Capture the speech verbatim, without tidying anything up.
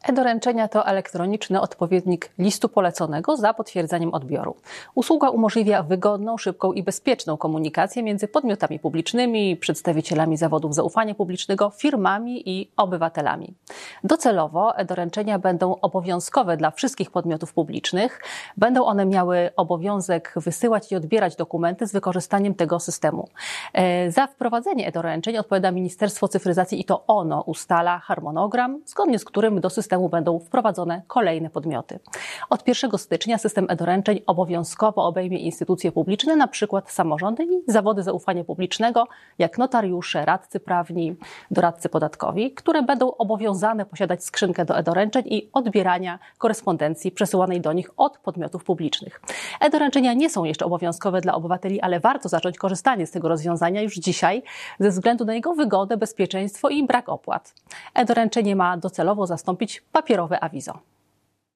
E-doręczenia to elektroniczny odpowiednik listu poleconego za potwierdzeniem odbioru. Usługa umożliwia wygodną, szybką i bezpieczną komunikację między podmiotami publicznymi, przedstawicielami zawodów zaufania publicznego, firmami i obywatelami. Docelowo e-doręczenia będą obowiązkowe dla wszystkich podmiotów publicznych. Będą one miały obowiązek wysyłać i odbierać dokumenty z wykorzystaniem tego systemu. Za wprowadzenie e-doręczeń odpowiada Ministerstwo Cyfryzacji i to ono ustala harmonogram, zgodnie z którym do systemu będą wprowadzone kolejne podmioty. Od pierwszego stycznia system e-doręczeń obowiązkowo obejmie instytucje publiczne, np. samorządy i zawody zaufania publicznego, jak notariusze, radcy prawni, doradcy podatkowi, które będą obowiązane posiadać skrzynkę do e-doręczeń i odbierania korespondencji przesyłanej do nich od podmiotów publicznych. E-doręczenia nie są jeszcze obowiązkowe dla obywateli, ale warto zacząć korzystanie z tego rozwiązania już dzisiaj ze względu na jego wygodę, bezpieczeństwo i brak opłat. E-doręczenie ma docelowo zastąpić papierowe awizo.